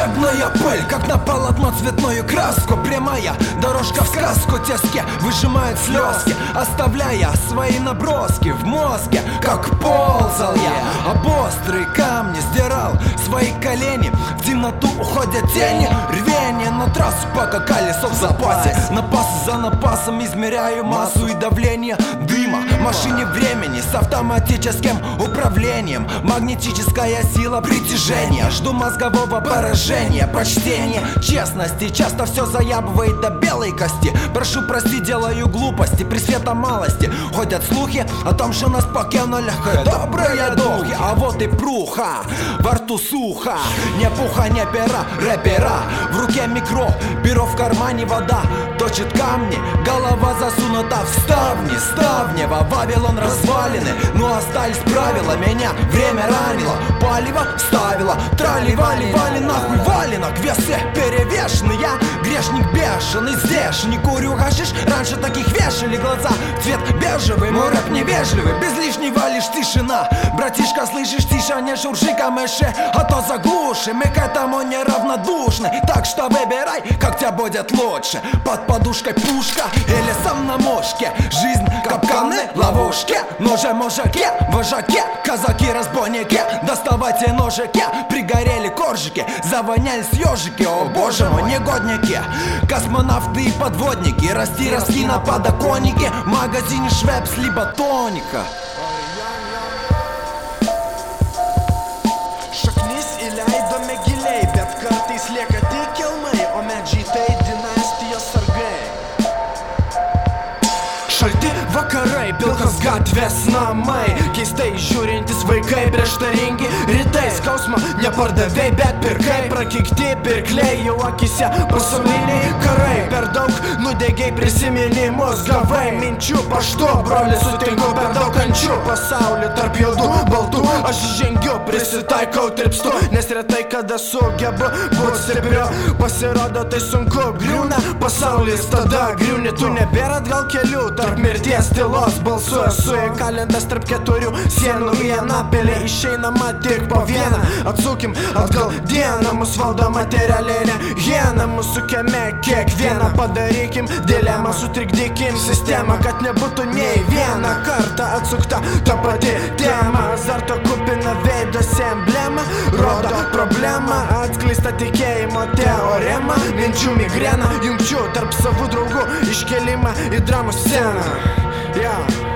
Нестерпная пыль, как на полотно цветную краску. Прямая дорожка в сказку теске выжимает слезки, оставляя свои наброски в мозге. Как ползал я, об острые камни сдирал свои колени. В темноту уходят тени, рвение на трассу, пока колесо в запасе. Напас за напасом измеряю массу и давление дыма. В машине времени с автоматическим управлением. Магнетическая сила притяжения. Жду мозгового поражения. Прочтение честности часто все заябывает до белой кости. Прошу прости, делаю глупости при светомалости. Ходят слухи о том, что нас покинули добрые духи. А вот и пруха, во рту сухо. Не пуха, не пера, рэпера. В руке микро, перо в кармане вода. Точит камни, голова засунута в ставни. Ставнево, Вавилон развалины. Ну а сталь справила меня, время ранило. Палево вставила, трали-вали-вали, нахуй валенок. Весы перевешены, я грешник бешеный. Здесь не курю гашиш, раньше таких вешали глаза. Цвет бежевый, мой рэп невежливый. Без лишнего лишь тишина. Братишка, слышишь, тише, не шурши камыши, а то заглуши. Мы к этому неравнодушны. Так что выбирай, как тебе будет лучше. Под подушкой пушка или сам на мушке. Жизнь капканы, ловушки. Ноже мужики, вожаки, казаки, разбойники. Доставайте ножики, пригорели коржики. Завоняли с ежики, о боже мой, негодники. Космонавты и подводники. Расти на подоконнике. В магазине Швепс либо тоника. Šaknis įleido megiliai, bet kartais lieka tik kelmai, o medžiai tai dinastijos sargai. Šalti vakarai, pilkas gatvės namai, keistai žiūrintys vaikai prieštaringi rytai. Skausmo nepardavai, bet pirkai, prakeikti pirkliai, jau akise pasauliniai karai. Per daug nudegiai prisiminimus gavai, minčių paštu, broli sutinku per daug kančių. Pasaulį tarp juodų, baltų, aš žengiu, prisitaikau, tirpstu, nes retai kada sugebu būt stipriu. Pasirodo tai sunku, griūna pasaulis, tada griūni, tu nebėra atgal kelių. Tarp mirties tylos balsu esu įkalintas tarp keturių sienų. Vieną pilį išeinama tik po vieną. Atsukim atgal dieną, mus valdo materialinė hiena. Mūsų kieme kiekvieną padarykim dilemą, sutrikdykim sistemą, kad nebūtų nei vieną kartą atsukta ta pati tema. Azarto kupina veidos emblema, rodo problemą, atskleista tikėjimo teorema. Minčių migrena, jungčių tarp savų draugų iškelimą į dramos sceną. Yeah.